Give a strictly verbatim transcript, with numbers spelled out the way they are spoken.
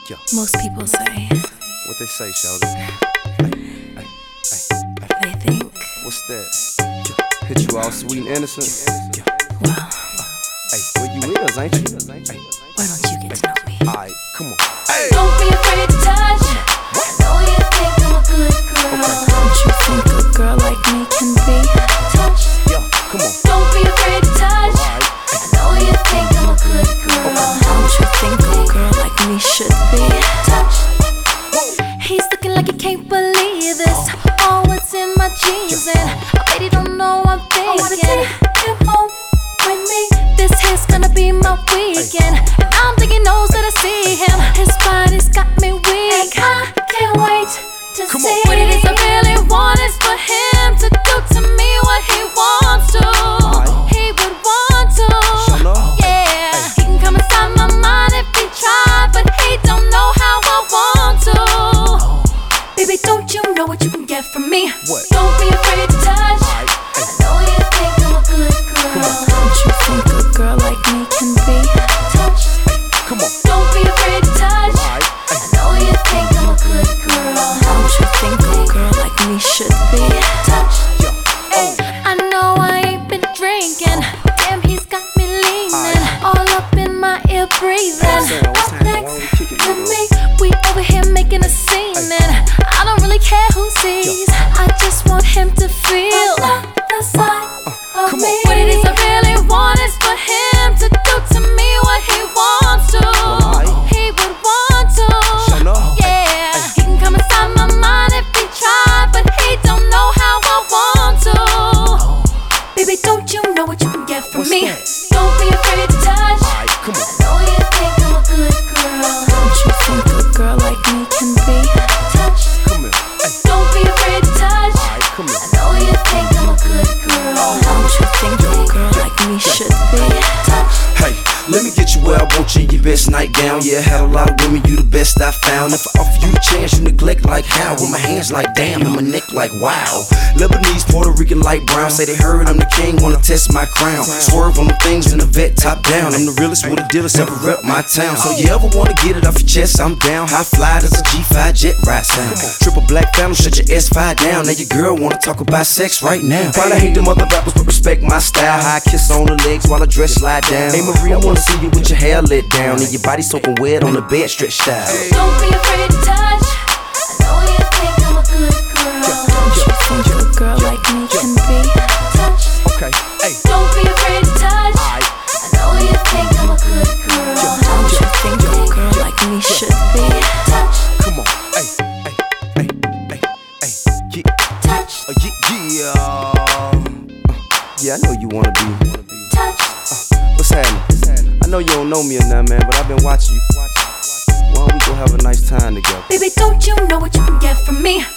Yeah. Most people say, What they say, shawty? Hey, hey, hey, hey. they think, What's that? Hit you all sweet and innocent? well, Hey, where you is, ain't you? Hey, why don't you get to know me? alright, come on. Hey! Don't be afraid to touch. I know you think I'm a good girl. Don't you think a girl like me can be Touch. Yeah, come on. Don't be afraid to touch. Alright. I know you think I'm a good girl. Don't you think a girl like me should be Touch. He's looking like he can't believe this. Oh, it's in my jeans and I bet he don't know I'm thinking. Him home with me. This here's gonna be my weekend, and I don't think he knows that I see him. His body's got me weak. I can't wait to Come see on. what it is I really want is for him to do to me what he wants to. Alright. He would want to. Show love. Yeah, he can come inside my mind if he tried, but he don't know how I want to. Baby, don't you know what you can get from me? What? Don't be afraid to touch. Alright, I hey. know you think I'm a good girl. Don't you think a girl like me can be Touch. Come on. Don't be afraid to touch. Alright, I hey. know you think I'm a good girl. Don't you think a girl like me should be Touch. Yeah. Hey, I know I ain't been drinking. Damn, he's got me leaning. All up in my ear breathing. Sam, what's Up happening? Why next don't we kick it, to nigga? me, we over here making a scene, and I don't really care who sees. I just want him to feel the side of come me. on. What it is I really want is for him to do to me what he wants to. Alright. He would want to. Show love. Yeah, he can come inside my mind if he tried, but he don't know how I want to. Baby, don't you know what you can get from What's me? that? Don't be afraid to touch. Alright, come on. I know you think I'm a good girl. Don't you think a girl like me can be Touch. Come here. Hey, Don't be afraid to touch. alright, come I here. know you think I'm a good girl. Don't you think a girl like me should be Hey, let me get you where I want you in your best nightgown. Yeah, had a lot of women, you the best I found. If I offer you the chance, you neglect like how? With my hands like damn, and my neck like wow. Lebanese, Puerto Rican, light brown. Say they heard I'm the king, wanna test my crown. Swerve on the things in the vet, top down. I'm the realest with a dealers, ever rep my town. So you ever wanna get it off your chest, I'm down. High fly, that's a G five jet ride sound. Triple black phantom, shut your S five down. Now your girl wanna talk about sex right now. Probably hate them other rappers, but respect my style. High kiss on the legs while I dress slide down. Hey Marie, I wanna see you with your hair let down and your body soaking wet on the bed stretched out. Don't be afraid to touch. I know you think I'm a good girl. Don't you think a girl like me can be Touch. Okay, hey. Don't be afraid to touch. Alright, I know you think I'm a good girl. Don't you think a girl like me should be Touch. come on. Hey, hey, hey, hey, hey. Yeah, Touch. uh, yeah, yeah. Uh, yeah, I know you wanna be. Touch. What's happening? I know you don't know me or nothing, man, but I've been watching you. Why don't we go have a nice time together? Baby, don't you know what you can get from me?